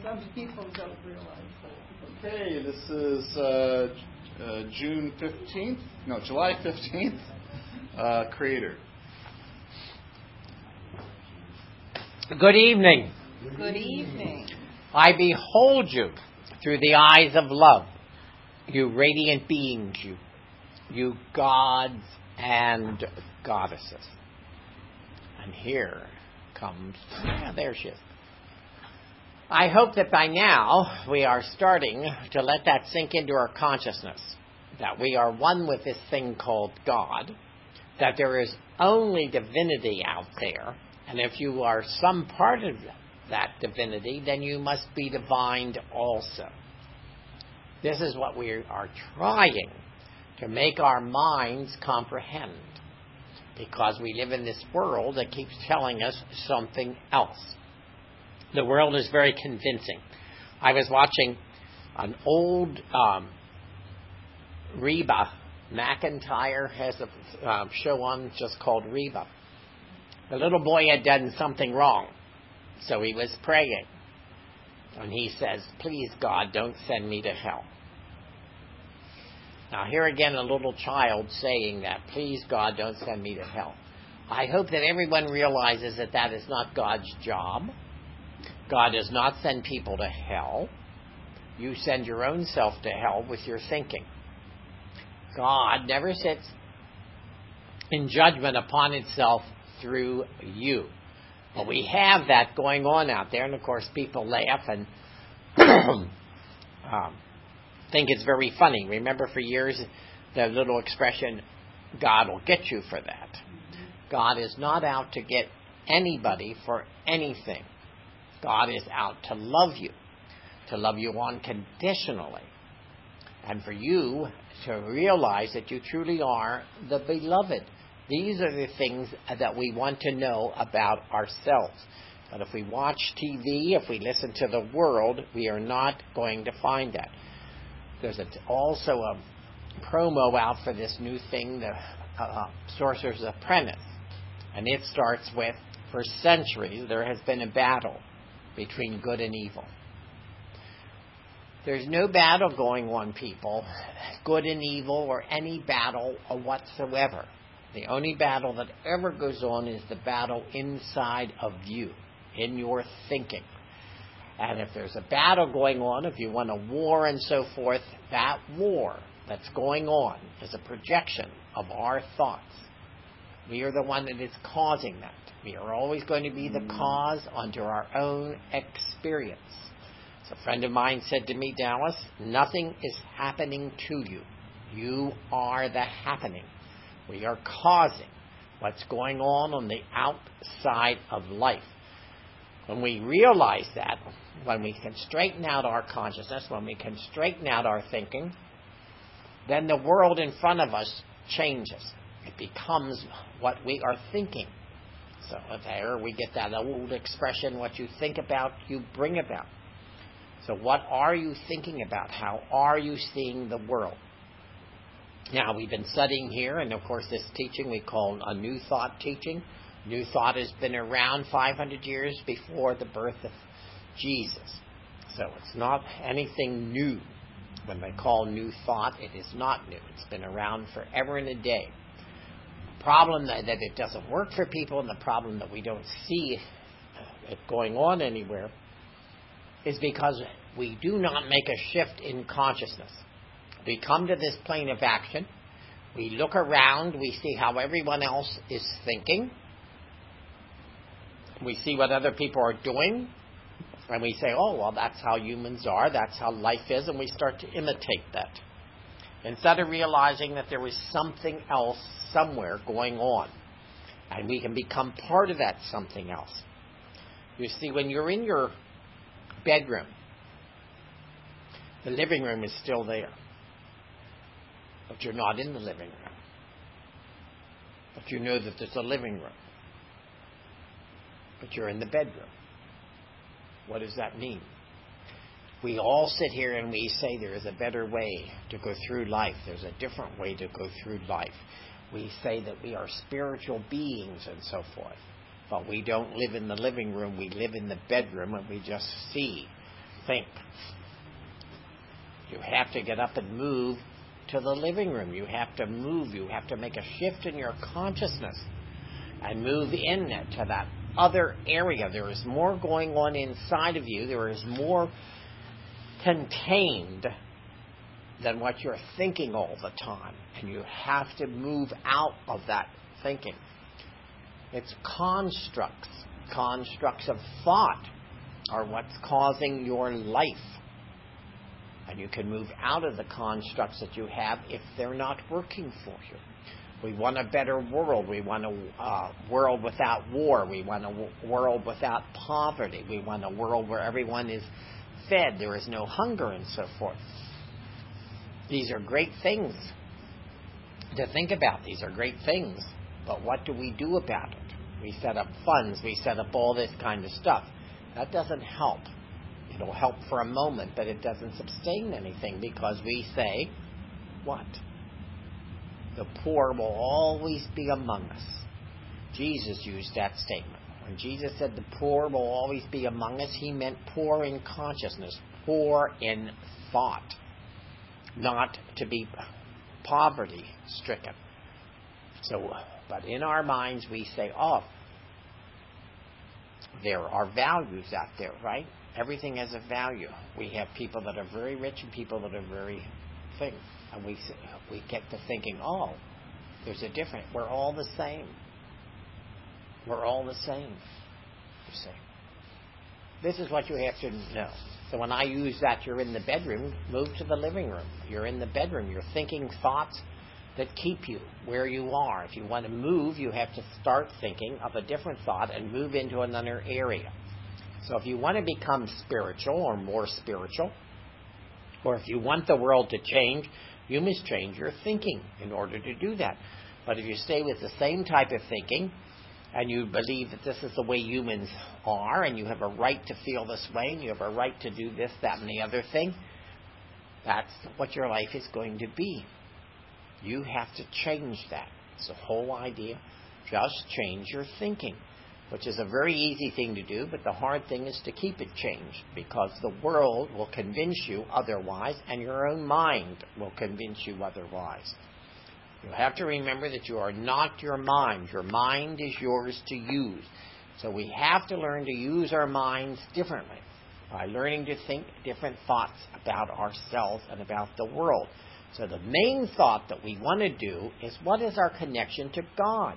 Some people don't realize that. Okay, this is July 15th, Creator. Good evening. Good evening. I behold you through the eyes of love, you radiant beings, you gods and goddesses. And here comes, there she is. I hope that by now we are starting to let that sink into our consciousness, that we are one with this thing called God, that there is only divinity out there, and if you are some part of that divinity, then you must be divined also. This is what we are trying to make our minds comprehend, because we live in this world that keeps telling us something else. The world is very convincing. I was watching an old Reba McEntire has a show on just called Reba. The little boy had done something wrong, so he was praying. And he says, "Please, God, don't send me to hell." Now, here again, a little child saying that, "Please, God, don't send me to hell." I hope that everyone realizes that that is not God's job. God does not send people to hell. You send your own self to hell with your thinking. God never sits in judgment upon itself through you. But we have that going on out there, and of course people laugh and think it's very funny. Remember for years the little expression, God will get you for that. God is not out to get anybody for anything. God is out to love you unconditionally, and for you to realize that you truly are the beloved. These are the things that we want to know about ourselves. But if we watch TV, if we listen to the world, we are not going to find that. There's also a promo out for this new thing, the Sorcerer's Apprentice. And it starts with, for centuries, there has been a battle between good and evil. There's no battle going on, people, good and evil, or any battle whatsoever. The only battle that ever goes on is the battle inside of you, in your thinking. And if there's a battle going on, if you want a war and so forth, that war that's going on is a projection of our thoughts. We are the one that is causing that. We are always going to be the cause under our own experience. So a friend of mine said to me, Dallas, nothing is happening to you. You are the happening. We are causing what's going on the outside of life. When we realize that, when we can straighten out our consciousness, when we can straighten out our thinking, then the world in front of us changes. It becomes what we are thinking. So there we get that old expression, what you think about, you bring about. So what are you thinking about? How are you seeing the world? Now, we've been studying here, and of course this teaching we call a New Thought teaching. New Thought has been around 500 years before the birth of Jesus. So it's not anything new. When they call New Thought, it is not new. It's been around forever and a day. The problem that it doesn't work for people, and the problem that we don't see it going on anywhere, is because we do not make a shift in consciousness. We come to this plane of action, we look around, we see how everyone else is thinking, we see what other people are doing, and we say, oh, well, that's how humans are, that's how life is, and we start to imitate that. Instead of realizing that there is something else somewhere going on, and we can become part of that something else. You see, when you're in your bedroom, the living room is still there. But you're not in the living room. But you know that there's a living room. But you're in the bedroom. What does that mean? We all sit here and we say there is a better way to go through life. There's a different way to go through life. We say that we are spiritual beings and so forth. But we don't live in the living room. We live in the bedroom, and we just see think. You have to get up and move to the living room. You have to move. You have to make a shift in your consciousness and move into that other area. There is more going on inside of you. There is more contained than what you're thinking all the time. And you have to move out of that thinking. It's constructs. Constructs of thought are what's causing your life. And you can move out of the constructs that you have if they're not working for you. We want a better world. We want a world without war. We want a world without poverty. We want a world where everyone is fed. There is no hunger and so forth. These are great things to think about. These are great things. But what do we do about it? We set up funds. We set up all this kind of stuff. That doesn't help. It'll help for a moment, but it doesn't sustain anything because we say, what? The poor will always be among us. Jesus used that statement. When Jesus said the poor will always be among us, he meant poor in consciousness, poor in thought, not to be poverty-stricken. So, but in our minds we say, oh, there are values out there, right? Everything has a value. We have people that are very rich and people that are very thin. And we get to thinking, oh, there's a difference. We're all the same. We're all the same, you see. This is what you have to know. So when I use that, you're in the bedroom, move to the living room. You're in the bedroom. You're thinking thoughts that keep you where you are. If you want to move, you have to start thinking of a different thought and move into another area. So if you want to become spiritual or more spiritual, or if you want the world to change, you must change your thinking in order to do that. But if you stay with the same type of thinking, and you believe that this is the way humans are, and you have a right to feel this way, and you have a right to do this, that, and the other thing, that's what your life is going to be. You have to change that. It's the whole idea. Just change your thinking, which is a very easy thing to do, but the hard thing is to keep it changed, because the world will convince you otherwise, and your own mind will convince you otherwise. You have to remember that you are not your mind. Your mind is yours to use. So we have to learn to use our minds differently by learning to think different thoughts about ourselves and about the world. So the main thought that we want to do is, what is our connection to God?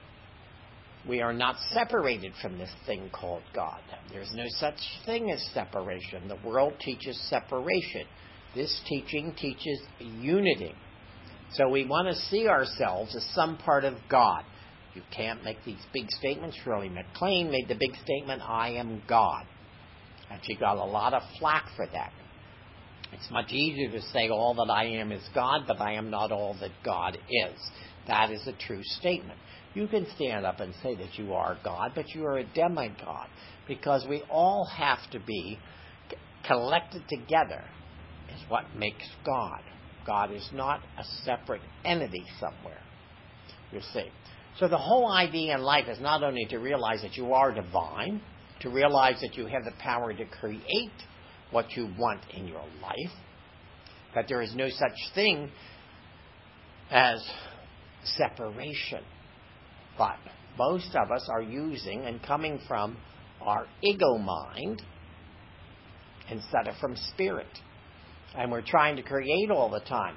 We are not separated from this thing called God. There's no such thing as separation. The world teaches separation. This teaching teaches unity. So we want to see ourselves as some part of God. You can't make these big statements. Shirley MacLaine made the big statement, I am God. And she got a lot of flack for that. It's much easier to say all that I am is God, but I am not all that God is. That is a true statement. You can stand up and say that you are God, but you are a demigod, because we all have to be collected together is what makes God. God is not a separate entity somewhere, you see. So the whole idea in life is not only to realize that you are divine, to realize that you have the power to create what you want in your life, that there is no such thing as separation. But most of us are using and coming from our ego mind instead of from spirit. And we're trying to create all the time.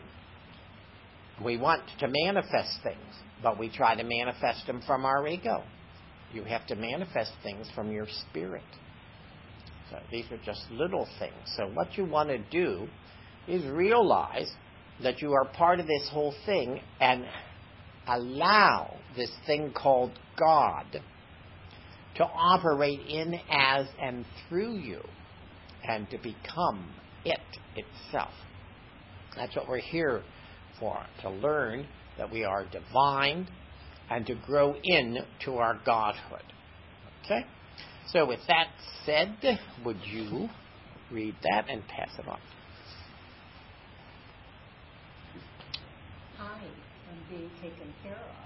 We want to manifest things, but we try to manifest them from our ego. You have to manifest things from your spirit. So these are just little things. So what you want to do is realize that you are part of this whole thing and allow this thing called God to operate in, as, and through you, and to become it itself. That's what we're here for, to learn that we are divine and to grow into our godhood. Okay? So with that said, would you read that and pass it on? I am being taken care of.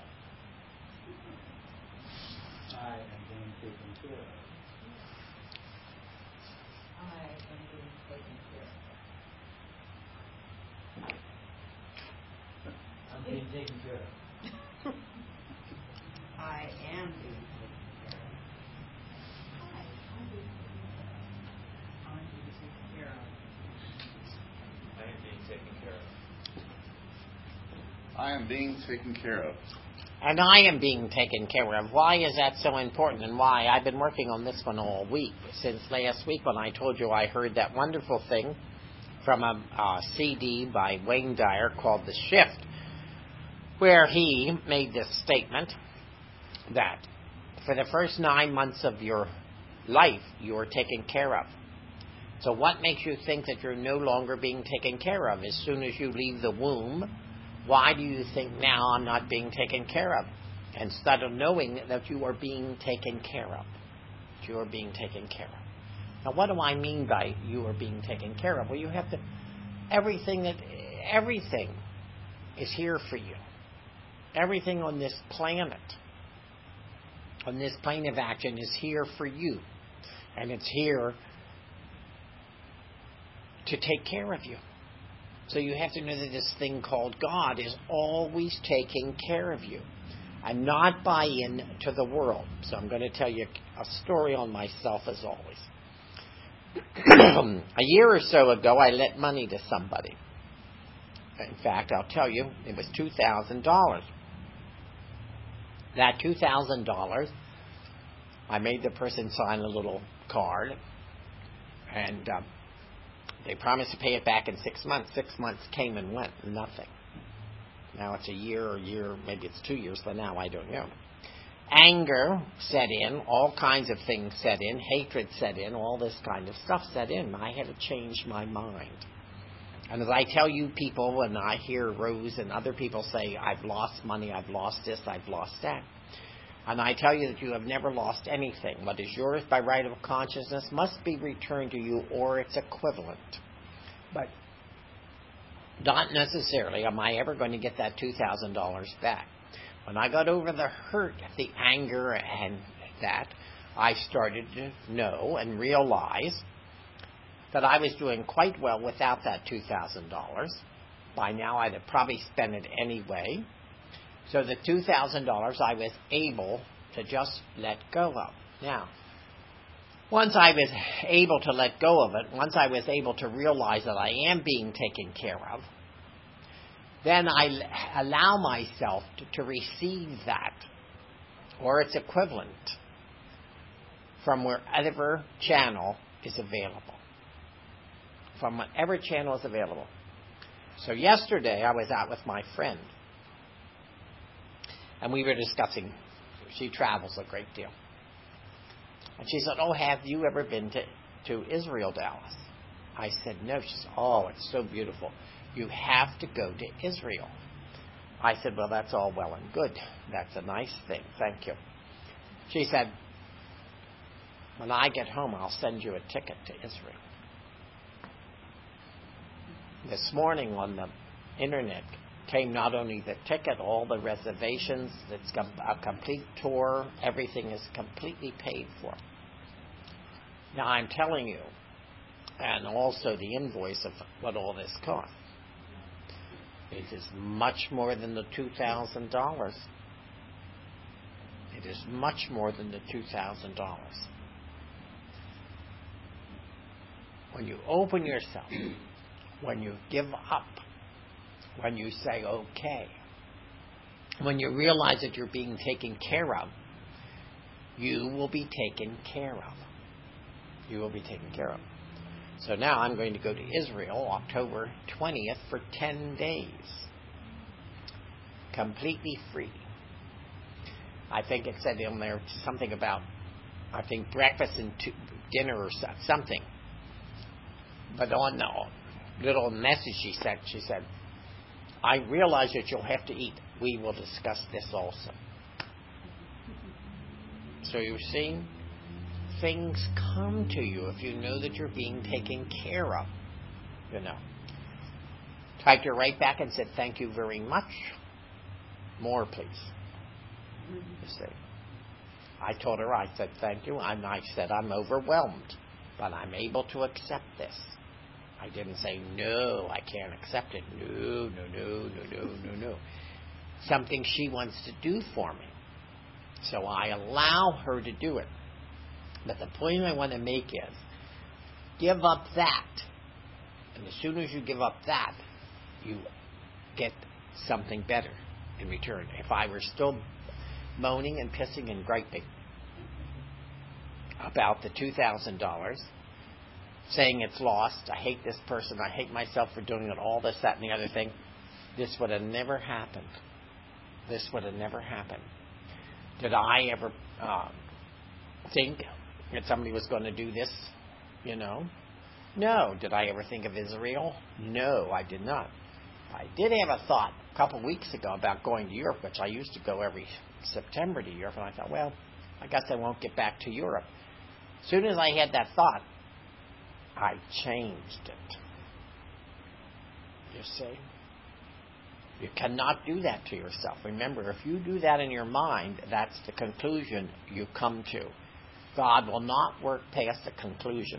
I am being taken care of. I am being I am being taken care of. And I am being taken care of. Why is that so important, and why? I've been working on this one all week. Since last week when I told you I heard that wonderful thing from a CD by Wayne Dyer called The Shift, where he made this statement that for the first 9 months of your life, you are taken care of. So what makes you think that you're no longer being taken care of? As soon as you leave the womb, why do you think now I'm not being taken care of? Instead of knowing that you are being taken care of. That you are being taken care of. Now what do I mean by you are being taken care of? Well, you have to, everything is here for you. Everything on this planet, on this plane of action is here for you. And it's here to take care of you. So you have to know that this thing called God is always taking care of you. I'm not buy in to the world. So I'm going to tell you a story on myself as always. A year or so ago, I lent money to somebody. In fact, I'll tell you, it was $2,000. That $2,000, I made the person sign a little card, and they promised to pay it back in 6 months. 6 months came and went, nothing. Now it's a year, maybe it's 2 years, but now I don't know. Anger set in, all kinds of things set in, hatred set in, all this kind of stuff set in. I had to change my mind. And as I tell you people, when I hear Rose and other people say, I've lost money, I've lost this, I've lost that. And I tell you that you have never lost anything. What is yours by right of consciousness must be returned to you or its equivalent. But not necessarily am I ever going to get that $2,000 back. When I got over the hurt, the anger, and that, I started to know and realize that I was doing quite well without that $2,000. By now I'd have probably spent it anyway. So the $2,000 I was able to just let go of. Now, once I was able to let go of it, once I was able to realize that I am being taken care of, then I allow myself to receive that, or its equivalent, from wherever channel is available. From whatever channel is available. So yesterday I was out with my friend, and we were discussing, she travels a great deal. And she said, oh, have you ever been to Israel, Dallas? I said, no. She said, oh, it's so beautiful. You have to go to Israel. I said, well, that's all well and good. That's a nice thing. Thank you. She said, when I get home, I'll send you a ticket to Israel. This morning on the internet came not only the ticket, all the reservations, it's a complete tour, everything is completely paid for. Now I'm telling you, and also the invoice of what all this cost. It is much more than the $2,000. It is much more than the $2,000. When you open yourself, when you give up, when you say okay, when you realize that you're being taken care of, you will be taken care of. You will be taken care of. So now I'm going to go to Israel October 20th for 10 days. Completely free. I think it said in there something about, I think, breakfast and dinner or something. But on the little message she said, I realize that you'll have to eat. We will discuss this also. So you're seeing, things come to you if you know that you're being taken care of. You know. Typed her right back and said, thank you very much. More, please. You see. I told her, I said, thank you. And I said, I'm overwhelmed, but I'm able to accept this. I didn't say, no, I can't accept it. No. Something she wants to do for me. So I allow her to do it. But the point I want to make is, give up that. And as soon as you give up that, you get something better in return. If I were still moaning and pissing and griping about the $2,000, saying it's lost, I hate this person, I hate myself for doing it, all this, that, and the other thing, this would have never happened. This would have never happened. Did I ever think that somebody was going to do this, No. Did I ever think of Israel? No, I did not. I did have a thought a couple of weeks ago about going to Europe, which I used to go every September to Europe, and I thought, well, I guess I won't get back to Europe. As soon as I had that thought, I changed it. You see? You cannot do that to yourself. Remember, if you do that in your mind, that's the conclusion you come to. God will not work past the conclusion.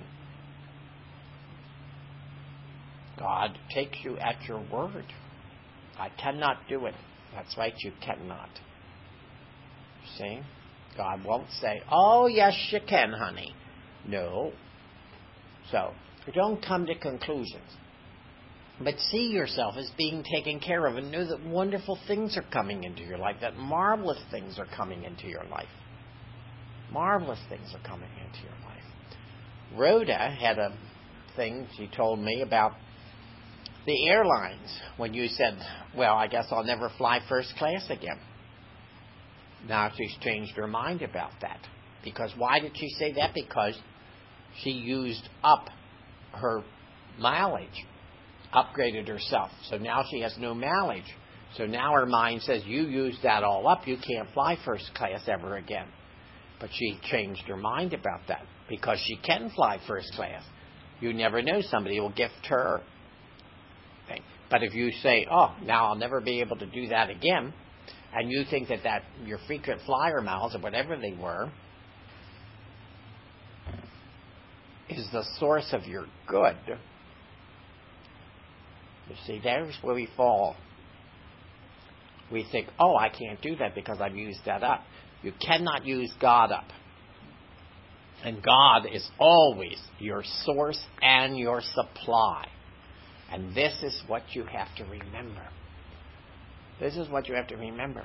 God takes you at your word. I cannot do it. That's right, you cannot. See? God won't say, oh, yes, you can, honey. No. So, don't come to conclusions. But see yourself as being taken care of and know that wonderful things are coming into your life, that marvelous things are coming into your life. Marvelous things are coming into your life. Rhoda had a thing she told me about the airlines when you said, well, I guess I'll never fly first class again. Now she's changed her mind about that. Because why did she say that? Because she used up her mileage, upgraded herself. So now she has no mileage. So now her mind says, you used that all up, you can't fly first class ever again. But she changed her mind about that because she can fly first class. You never know, somebody will gift her. Okay. But if you say, oh, now I'll never be able to do that again, and you think that your frequent flyer miles or whatever they were is the source of your good, you see, there's where we fall. We think, oh, I can't do that because I've used that up. You cannot use God up. And God is always your source and your supply. And this is what you have to remember. This is what you have to remember.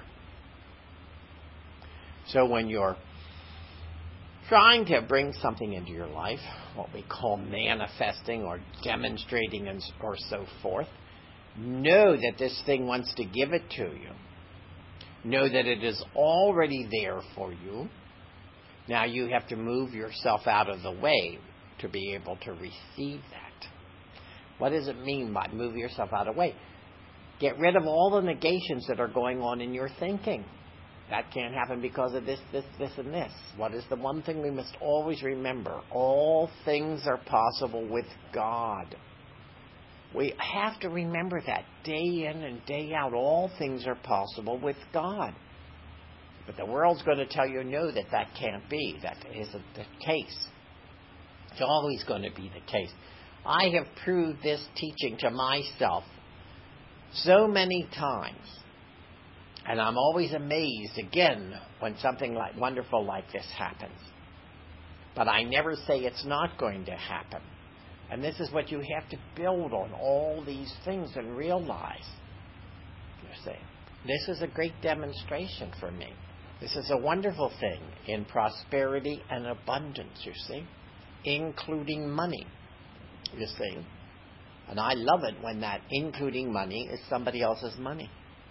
So when you're trying to bring something into your life, what we call manifesting or demonstrating or so forth, know that this thing wants to give it to you. Know that it is already there for you. Now you have to move yourself out of the way to be able to receive that. What does it mean by move yourself out of the way? Get rid of all the negations that are going on in your thinking. That can't happen because of this, and this. What is the one thing we must always remember? All things are possible with God. We have to remember that day in and day out. All things are possible with God. But the world's going to tell you, no, that can't be. That isn't the case. It's always going to be the case. I have proved this teaching to myself so many times. And I'm always amazed again when something like wonderful like this happens. But I never say it's not going to happen. And this is what you have to build on, all these things, and realize. You see, this is a great demonstration for me. This is a wonderful thing in prosperity and abundance, you see, including money, you see. And I love it when that including money is somebody else's money.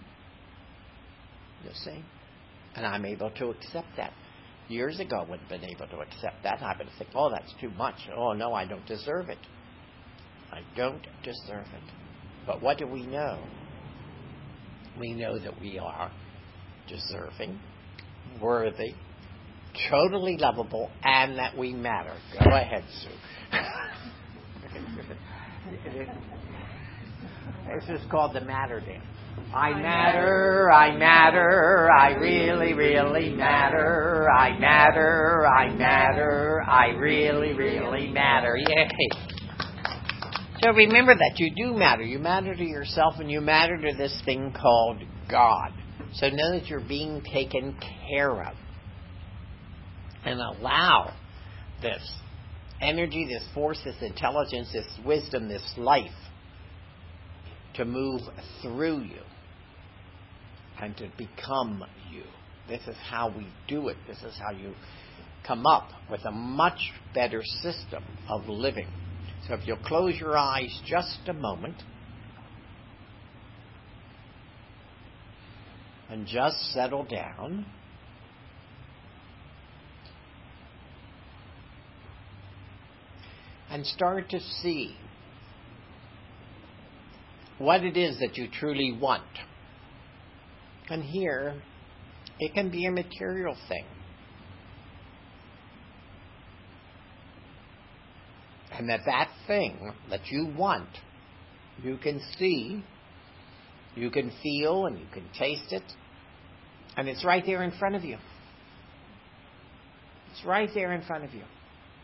You see? And I'm able to accept that. Years ago, I wouldn't have been able to accept that. I would think, oh, that's too much. Oh, no, I don't deserve it. I don't deserve it. But what do we know? We know that we are deserving, worthy, totally lovable, and that we matter. Go ahead, Sue. This is called the matter dance. I matter, I matter, I really, really matter. I matter, I matter, I really, really matter. Yay! So remember that you do matter. You matter to yourself and you matter to this thing called God. So know that you're being taken care of. And allow this energy, this force, this intelligence, this wisdom, this life to move through you. and to become you. This is how we do it. This is how you come up with a much better system of living. So if you'll close your eyes just a moment and just settle down. And start to see what it is that you truly want. And here, it can be a material thing. And that thing that you want, you can see, you can feel, and you can taste it. And it's right there in front of you. It's right there in front of you.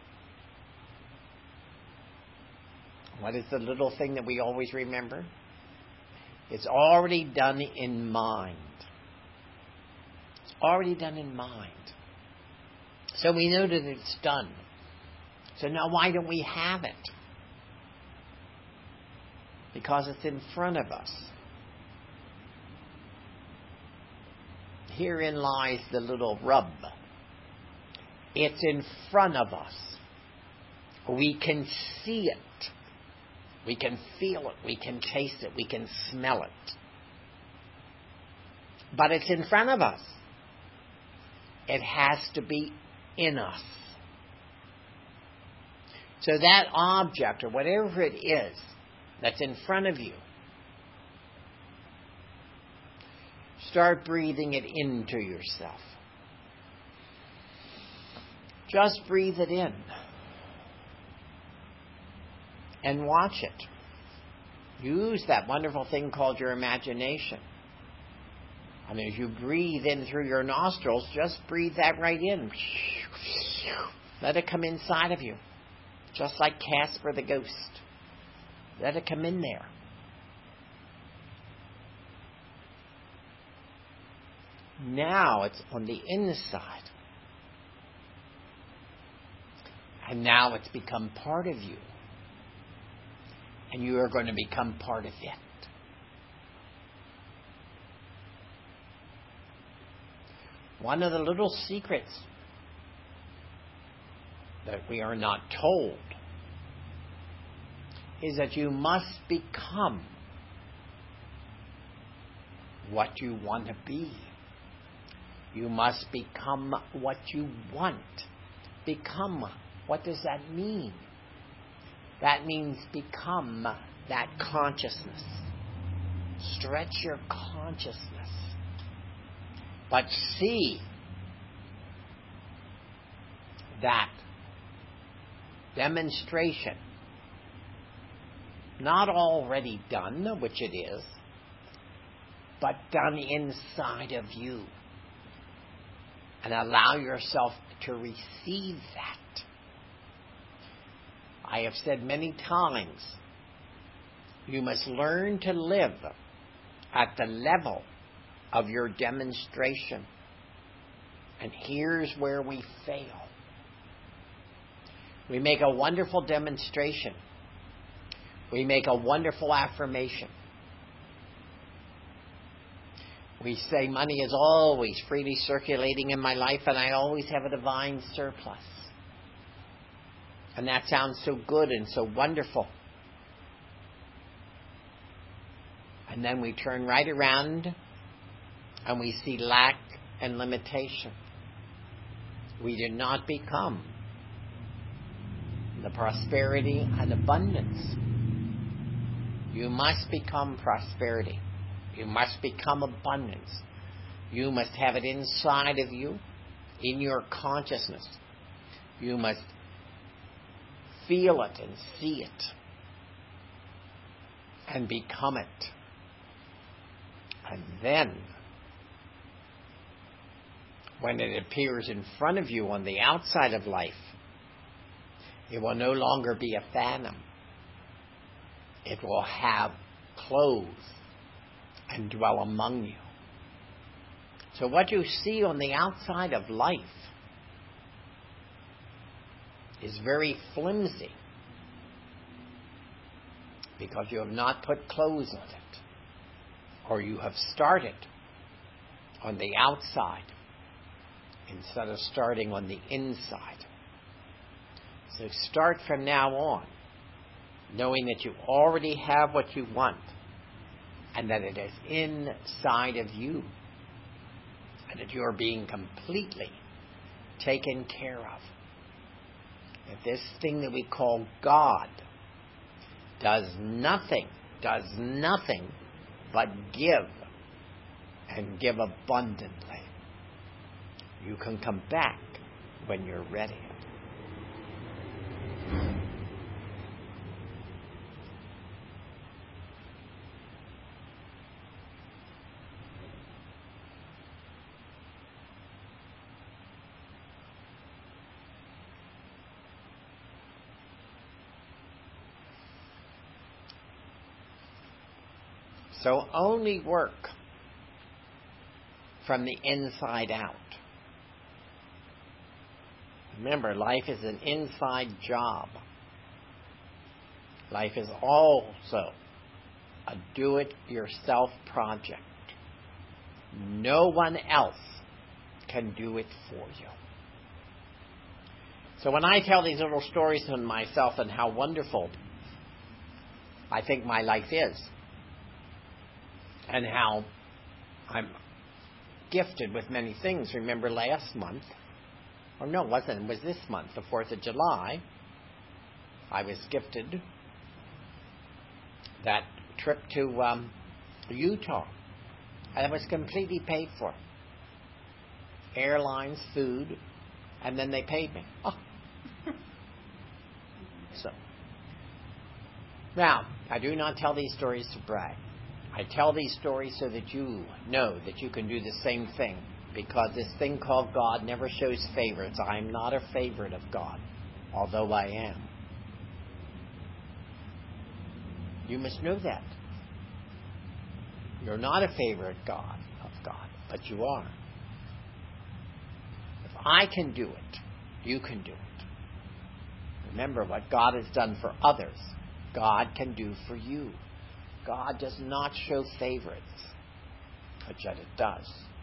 What is the little thing that we always remember? It's already done in mind. It's already done in mind. So we know that it's done. So now why don't we have it? Because it's in front of us. Herein lies the little rub. It's in front of us. We can see it. We can feel it. We can taste it. We can smell it. But it's in front of us. It has to be in us. So that object, or whatever it is that's in front of you, start breathing it into yourself. Just breathe it in. And watch it. Use that wonderful thing called your imagination. And as you breathe in through your nostrils, just breathe that right in. Let it come inside of you. Just like Casper the Ghost. Let it come in there. Now it's on the inside. And now it's become part of you. And you are going to become part of it. One of the little secrets that we are not told is that you must become what you want to be. You must become what you want. Become. What does that mean? That means become that consciousness. Stretch your consciousness. But see that demonstration, not already done, which it is, but done inside of you. And allow yourself to receive that. I have said many times, you must learn to live at the level of your demonstration. And here's where we fail. We make a wonderful demonstration. We make a wonderful affirmation. We say money is always freely circulating in my life and I always have a divine surplus. And that sounds so good and so wonderful. And then we turn right around and we see lack and limitation. We do not become the prosperity and abundance. You must become prosperity. You must become abundance. You must have it inside of you, in your consciousness. You must feel it and see it and become it. And then, when it appears in front of you on the outside of life, it will no longer be a phantom. It will have clothes and dwell among you. So what you see on the outside of life is very flimsy because you have not put clothes on it, or you have started on the outside instead of starting on the inside. So start from now on, knowing that you already have what you want and that it is inside of you and that you are being completely taken care of. That this thing that we call God does nothing but give, and give abundantly. You can come back when you're ready. So only work from the inside out. Remember, life is an inside job. Life is also a do-it-yourself project. No one else can do it for you. So when I tell these little stories on myself and how wonderful I think my life is, and how I'm gifted with many things. Remember last month, or no, it wasn't, it was this month, the 4th of July, I was gifted that trip to Utah. And it was completely paid for. Airlines, food, and then they paid me. Oh. So, now, I do not tell these stories to brag. I tell these stories so that you know that you can do the same thing. Because this thing called God never shows favorites. I'm not a favorite of God, although I am. You must know that. You're not a favorite of God, but you are. If I can do it, you can do it. Remember what God has done for others, God can do for you. God does not show favorites, but yet it does.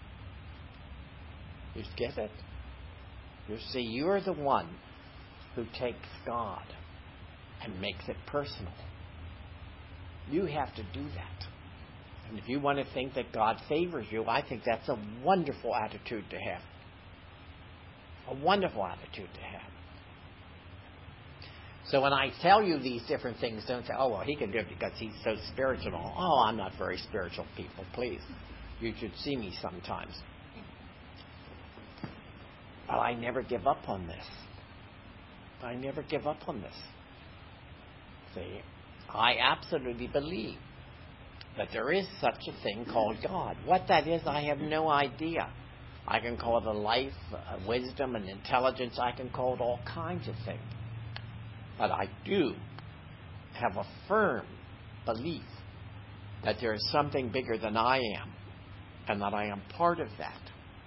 You get it? You see, you're the one who takes God and makes it personal. You have to do that. And if you want to think that God favors you, I think that's a wonderful attitude to have. A wonderful attitude to have. So when I tell you these different things, don't say, oh, well, he can do it because he's so spiritual. Oh, I'm not very spiritual, people, please. You should see me sometimes. But I never give up on this. I never give up on this. See, I absolutely believe that there is such a thing called God. What that is, I have no idea. I can call it a life, a wisdom, an intelligence. I can call it all kinds of things. But I do have a firm belief that there is something bigger than I am, and that I am part of that.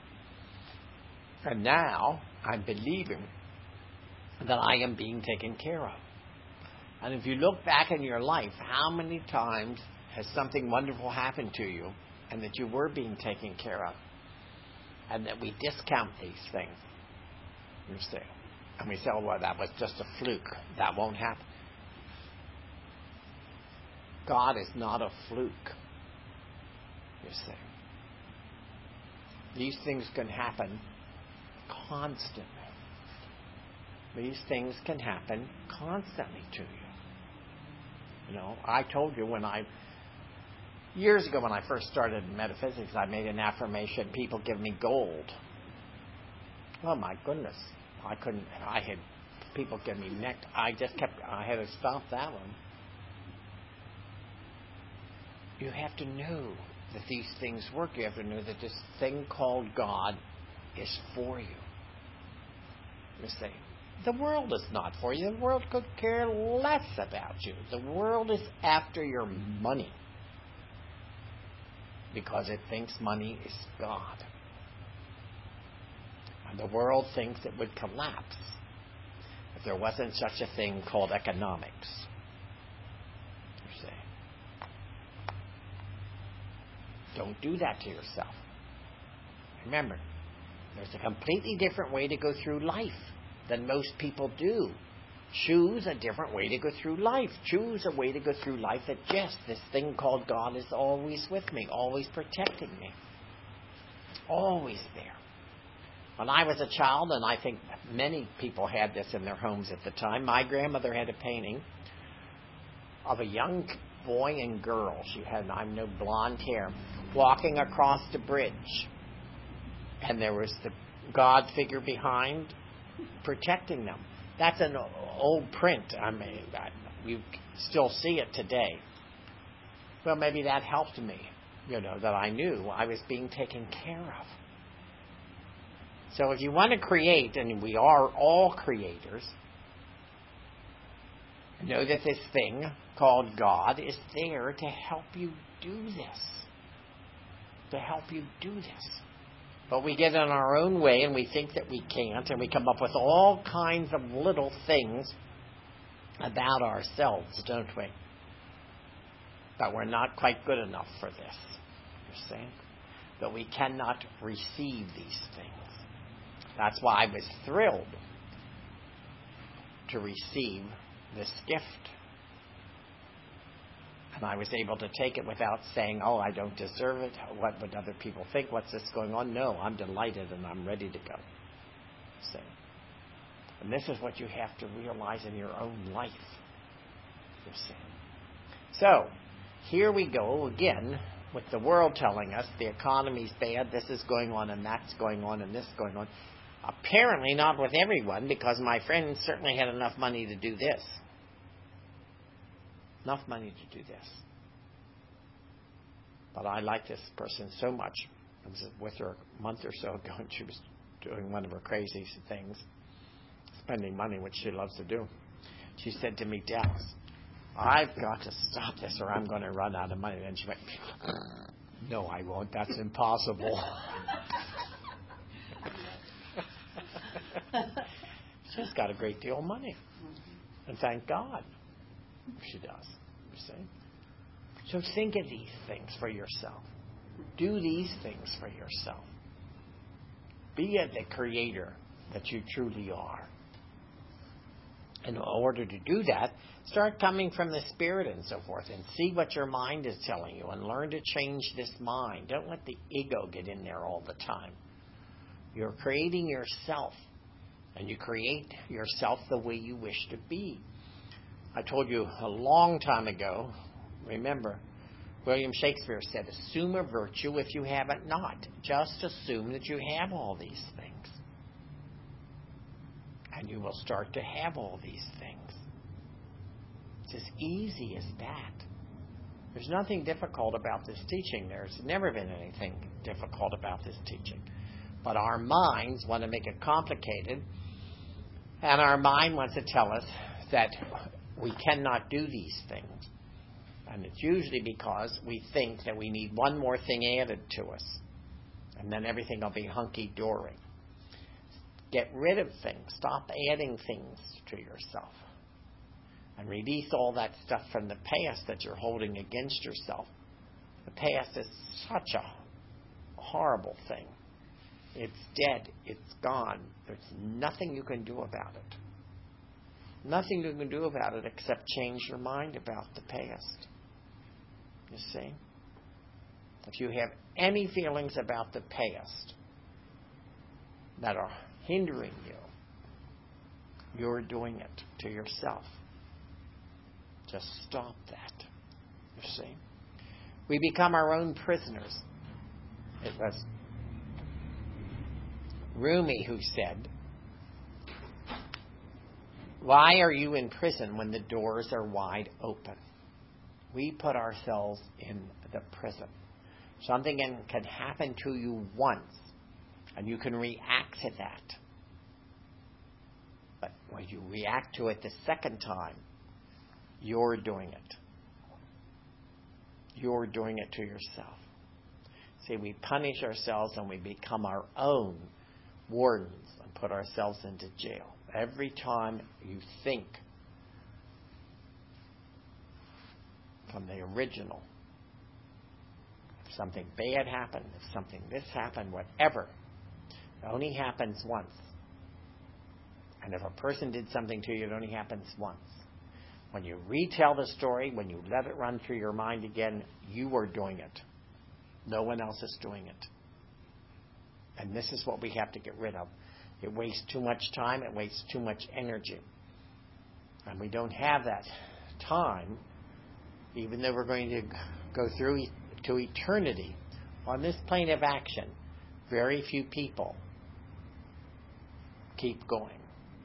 And now I'm believing that I am being taken care of. And if you look back in your life, how many times has something wonderful happened to you and that you were being taken care of? And that we discount these things. You see. And we say, oh, well, that was just a fluke. That won't happen. God is not a fluke. You see. These things can happen constantly. These things can happen constantly to you. You know, I told you years ago when I first started in metaphysics, I made an affirmation, people give me gold. Oh my goodness. I had people give me neck. I had to stop that one. You have to know that these things work. You have to know that this thing called God is for you. You see, the world is not for you. The world could care less about you. The world is after your money because it thinks money is God. And the world thinks it would collapse if there wasn't such a thing called economics. You see. Don't do that to yourself. Remember, there's a completely different way to go through life than most people do. Choose a different way to go through life. Choose a way to go through life that, yes, this thing called God is always with me, always protecting me. Always there. When I was a child, and I think many people had this in their homes at the time, my grandmother had a painting of a young boy and girl. She had, I know, blonde hair, walking across the bridge. And there was the God figure behind protecting them. That's an old print. I mean, you still see it today. Well, maybe that helped me, that I knew I was being taken care of. So if you want to create, and we are all creators, know that this thing called God is there to help you do this. To help you do this. But we get in our own way and we think that we can't, and we come up with all kinds of little things about ourselves, don't we? But we're not quite good enough for this. You're saying? But we cannot receive these things. That's why I was thrilled to receive this gift. And I was able to take it without saying, oh, I don't deserve it. What would other people think? What's this going on? No, I'm delighted and I'm ready to go. See? And this is what you have to realize in your own life. You see? So, here we go again with the world telling us the economy's bad, this is going on and that's going on and this is going on. Apparently not with everyone, because my friends certainly had enough money to do this. Enough money to do this. But I like this person so much. I was with her a month or so ago, and she was doing one of her crazy things, spending money, which she loves to do. She said to me, Dallas, I've got to stop this or I'm going to run out of money. And she went, no, I won't. That's impossible. She's got a great deal of money. And thank God she does. You see? So think of these things for yourself. Do these things for yourself. Be the creator that you truly are. In order to do that, start coming from the Spirit and so forth, and see what your mind is telling you, and learn to change this mind. Don't let the ego get in there all the time. You're creating yourself, and you create yourself the way you wish to be. I told you a long time ago, remember, William Shakespeare said, assume a virtue if you have it not. Just assume that you have all these things. And you will start to have all these things. It's as easy as that. There's nothing difficult about this teaching. There's never been anything difficult about this teaching. But our minds want to make it complicated. And our mind wants to tell us that we cannot do these things. And it's usually because we think that we need one more thing added to us. And then everything will be hunky-dory. Get rid of things. Stop adding things to yourself. And release all that stuff from the past that you're holding against yourself. The past is such a horrible thing. It's dead. It's gone. There's nothing you can do about it. Nothing you can do about it except change your mind about the past. You see? If you have any feelings about the past that are hindering you, you're doing it to yourself. Just stop that. You see? We become our own prisoners. It was Rumi who said, why are you in prison when the doors are wide open? We put ourselves in the prison. Something can happen to you once, and you can react to that. But when you react to it the second time, you're doing it. You're doing it to yourself. See, we punish ourselves and we become our own wardens and put ourselves into jail. Every time you think from the original something bad happened, if something this happened, whatever, it only happens once. And if a person did something to you, it only happens once. When you retell the story, when you let it run through your mind again, you are doing it. No one else is doing it. And this is what we have to get rid of. It wastes too much time. It wastes too much energy. And we don't have that time, even though we're going to go through to eternity. On this plane of action, very few people keep going.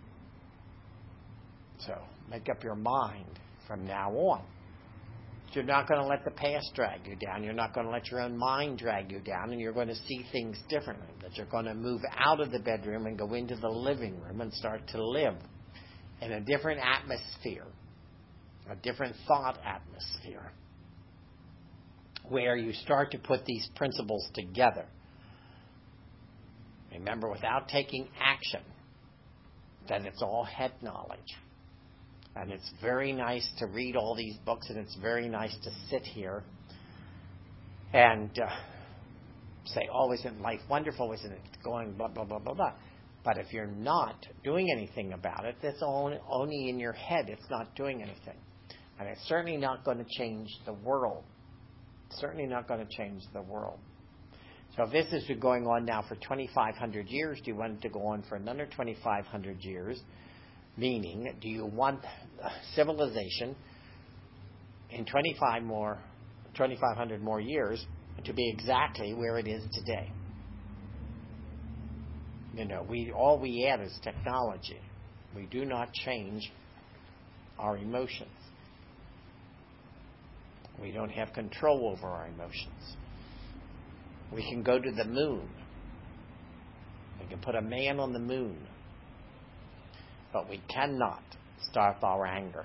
So make up your mind from now on. You're not going to let the past drag you down. You're not going to let your own mind drag you down, and you're going to see things differently. That you're going to move out of the bedroom and go into the living room and start to live in a different atmosphere, a different thought atmosphere, where you start to put these principles together. Remember, without taking action, then it's all head knowledge. And it's very nice to read all these books, and it's very nice to sit here and say, oh, isn't life wonderful? Isn't it going blah, blah, blah, blah, blah. But if you're not doing anything about it, that's only in your head. It's not doing anything. And it's certainly not going to change the world. Certainly not going to change the world. So if this has been going on now for 2,500 years, do you want it to go on for another 2,500 years? Meaning, do you want civilization in 2,500 more years to be exactly where it is today? You know, all we add is technology. We do not change our emotions. We don't have control over our emotions. We can go to the moon. We can put a man on the moon. But we cannot stop our anger.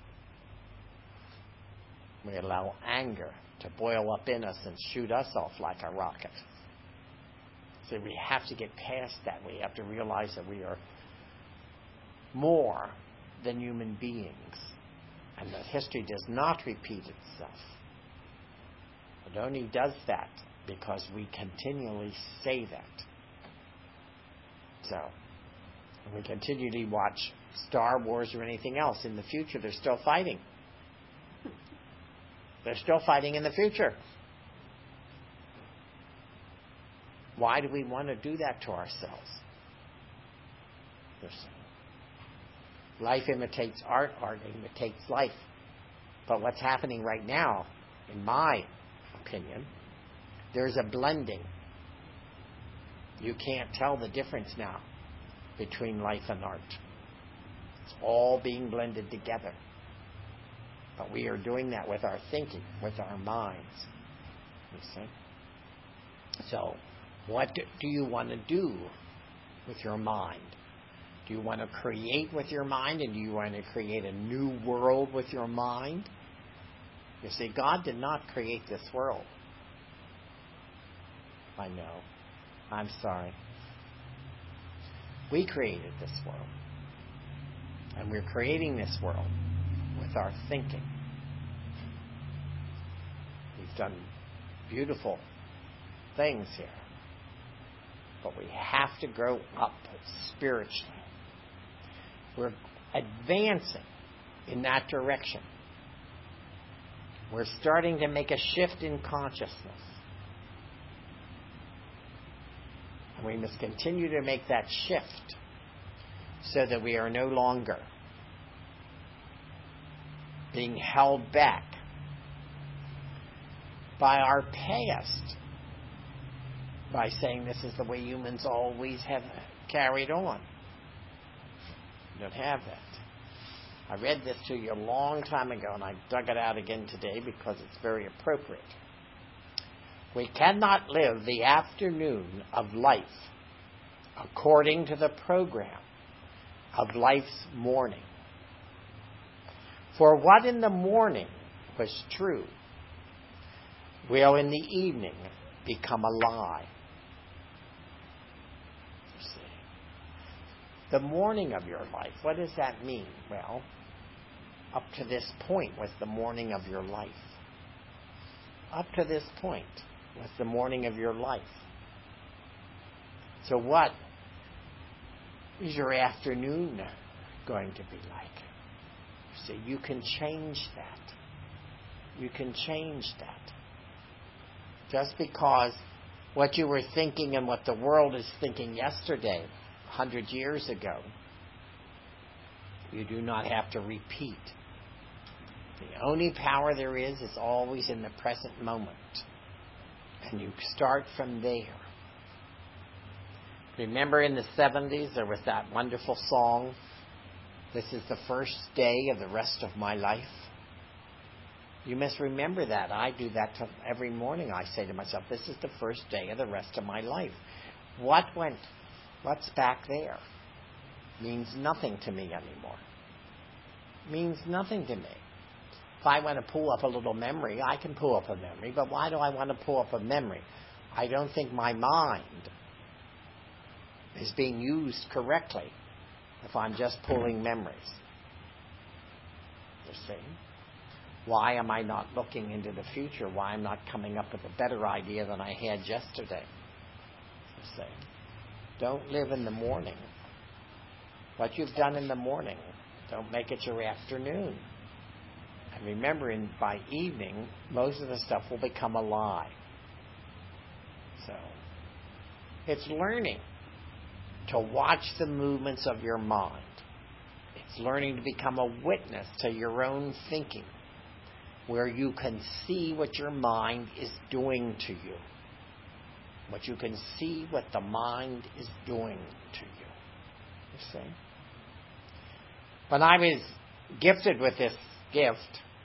We allow anger to boil up in us and shoot us off like a rocket. So we have to get past that. We have to realize that we are more than human beings. And that history does not repeat itself. It only does that because we continually say that. So, when we continually watch Star Wars or anything else, in the future they're still fighting. They're still fighting in the future. Why do we want to do that to ourselves? Life imitates art, art imitates life. But what's happening right now, in my opinion, there's a blending. You can't tell the difference now between life and art. It's all being blended together. But we are doing that with our thinking, with our minds. You see? So, what do you want to do with your mind? Do you want to create with your mind, and do you want to create a new world with your mind? You see, God did not create this world. I know. I'm sorry. We created this world. And we're creating this world with our thinking. We've done beautiful things here. But we have to grow up spiritually. We're advancing in that direction. We're starting to make a shift in consciousness. And we must continue to make that shift so that we are no longer being held back by our past, by saying this is the way humans always have carried on. We don't have that. I read this to you a long time ago, and I dug it out again today because it's very appropriate. We cannot live the afternoon of life according to the program of life's morning. For what in the morning was true will in the evening become a lie. You see. The morning of your life, what does that mean? Well, up to this point was the morning of your life. Up to this point. What's the morning of your life? So what is your afternoon going to be like? So you can change that. You can change that. Just because what you were thinking and what the world is thinking yesterday, 100 years ago, you do not have to repeat. The only power there is always in the present moment. And you start from there. Remember in the 70s there was that wonderful song, "This is the first day of the rest of my life." You must remember that. I do that every morning. I say to myself, this is the first day of the rest of my life. What's back there? Means nothing to me anymore. Means nothing to me. If I want to pull up a little memory, I can pull up a memory. But why do I want to pull up a memory? I don't think my mind is being used correctly if I'm just pulling memories. You see? Why am I not looking into the future? Why am I not coming up with a better idea than I had yesterday? You see? Don't live in the morning. What you've done in the morning, don't make it your afternoon. And remember, by evening, most of the stuff will become a lie. So, it's learning to watch the movements of your mind. It's learning to become a witness to your own thinking, where you can see what your mind is doing to you. What you can see what the mind is doing to you. You see? When I was gifted with this gift,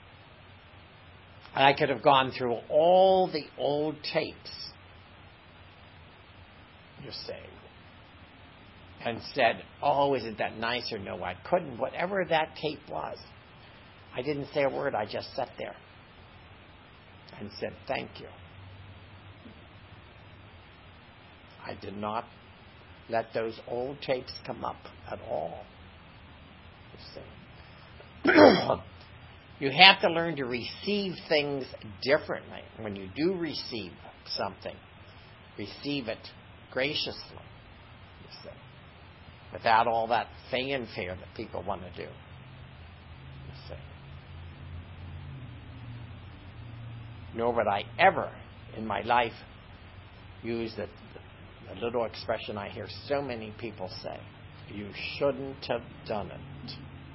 I could have gone through all the old tapes, you see, and said, oh, isn't that nice? Or no, I couldn't. Whatever that tape was, I didn't say a word. I just sat there and said, thank you. I did not let those old tapes come up at all. You see. You have to learn to receive things differently. When you do receive something, receive it graciously, you see, without all that fanfare that people want to do. You see. Nor would I ever in my life use the little expression I hear so many people say, you shouldn't have done it.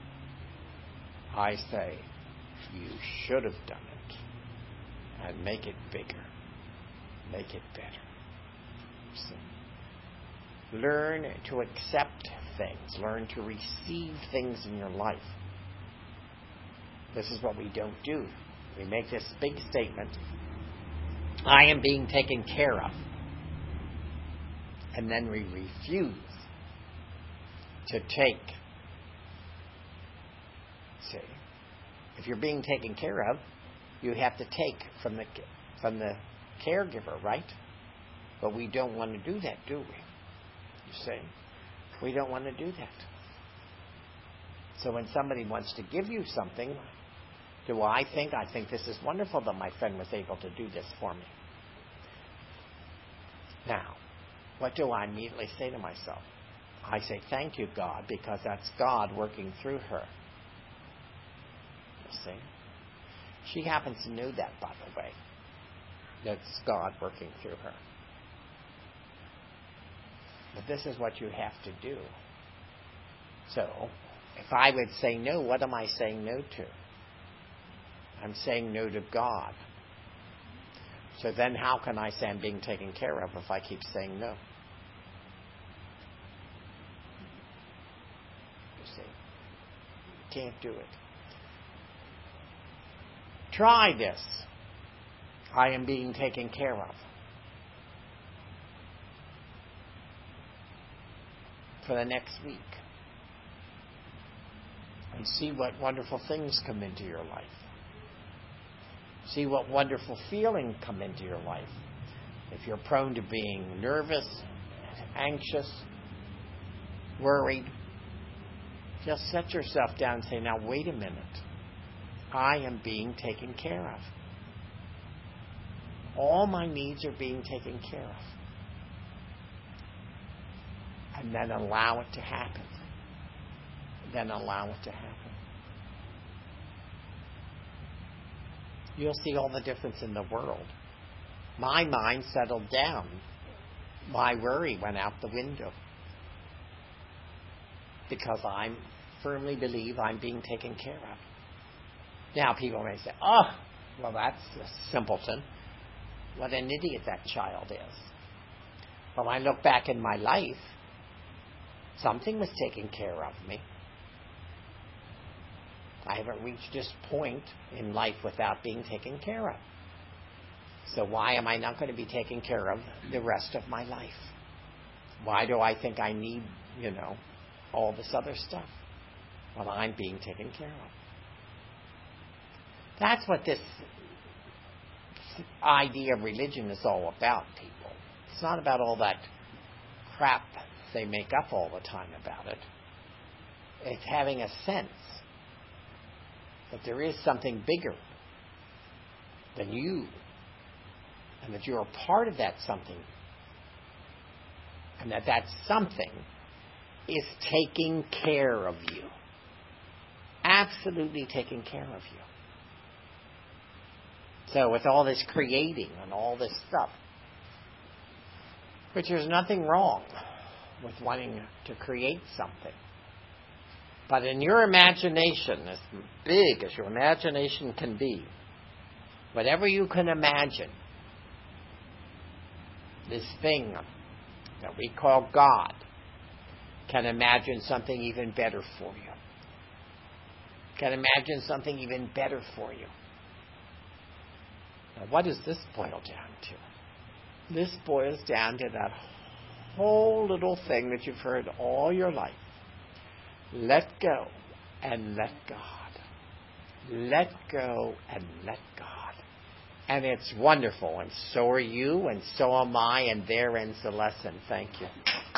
I say, you should have done it. And make it bigger. Make it better. So, learn to accept things. Learn to receive things in your life. This is what we don't do. We make this big statement, I am being taken care of. And then we refuse to take. See, if you're being taken care of, you have to take from the caregiver, right? But we don't want to do that, do we? You see, we don't want to do that. So when somebody wants to give you something, I think this is wonderful that my friend was able to do this for me. Now, what do I immediately say to myself? I say, thank you, God, because that's God working through her. You see? She happens to know that, by the way. That's God working through her. But this is what you have to do. So, if I would say no, what am I saying no to? I'm saying no to God. So then how can I say I'm being taken care of if I keep saying no? You see, you can't do it. Try this. I am being taken care of. For the next week. And see what wonderful things come into your life. See what wonderful feelings come into your life. If you're prone to being nervous, anxious, worried, just set yourself down and say, now wait a minute. I am being taken care of. all my needs are being taken care of. And then allow it to happen. Then allow it to happen. You'll see all the difference in the world. My mind settled down. My worry went out the window. Because I firmly believe I'm being taken care of. Now people may say, oh, well that's a simpleton. What an idiot that child is. When I look back in my life, something was taking care of me. I haven't reached this point in life without being taken care of. So why am I not going to be taken care of the rest of my life? Why do I think I need, all this other stuff? Well, I'm being taken care of. That's what this idea of religion is all about, people. It's not about all that crap they make up all the time about it. It's having a sense that there is something bigger than you, and that you're a part of that something, and that something is taking care of you. Absolutely taking care of you. So with all this creating and all this stuff, which there's nothing wrong with wanting to create something. But in your imagination, as big as your imagination can be, whatever you can imagine, this thing that we call God can imagine something even better for you. Can imagine something even better for you. Now, what does this boil down to? This boils down to that whole little thing that you've heard all your life. Let go and let God. Let go and let God. And it's wonderful. And so are you, and so am I, and there ends the lesson. Thank you.